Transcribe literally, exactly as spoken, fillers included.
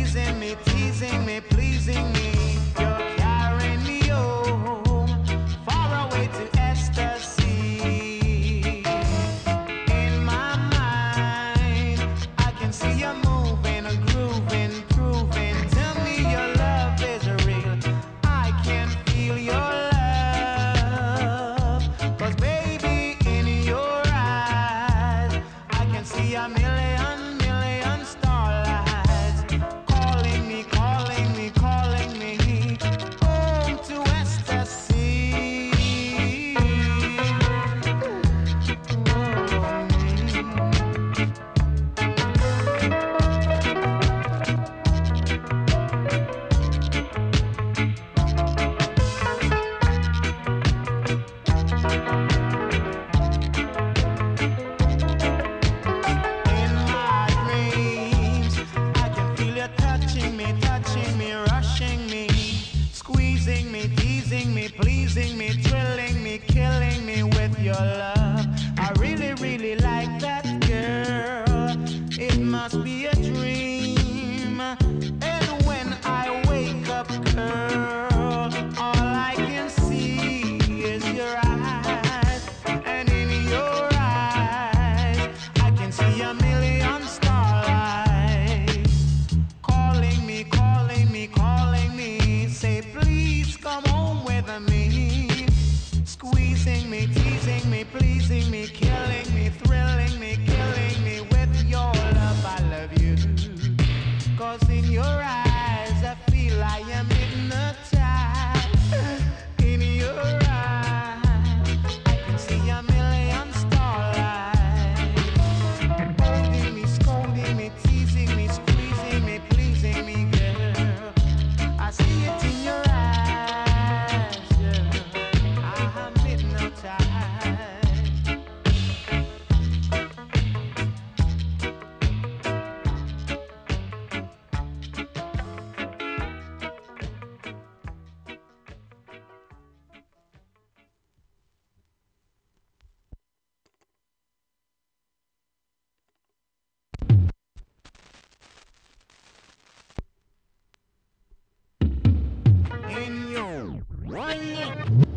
squeezing me, teasing me, pleasing me. You're carrying me home, far away to ecstasy. In my mind, I can see you moving, grooving, proving. Tell me your love is real. I can feel your love. 'Cause baby, in your eyes, I can see a million, million starlights calling me, calling me, calling me home to ecstasy. In my dreams, I can feel you touching me, touching me, rushing me, squeezing me, teasing me, pleasing me, thrilling me, killing me with your love. I really, really like that girl. It must be a dream. And when I wake up, girl, all I can see is your eyes. And in your eyes, I can see a million starlights calling me, calling me, calling me. Say, please come home with me. Squeezing me, teasing me, pleasing me, killing me, thrilling me, killing me with your love. I love you. 'Cause in your eyes, I feel I am hypnotized. In your eyes, I can see a million starlights holding me, scolding me, teasing me, squeezing me, pleasing me, girl. I see it in your eyes, girl. I'm hypnotized. In your